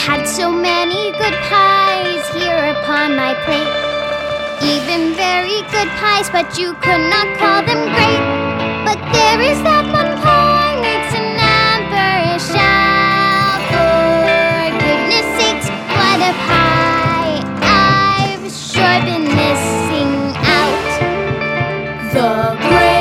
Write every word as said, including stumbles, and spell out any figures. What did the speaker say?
had so many good pies here upon my plate. Even very good pies, but you could not call them great. But there is that one pie makes an amber shell. For goodness sakes, what a pie I've sure been missing out. The great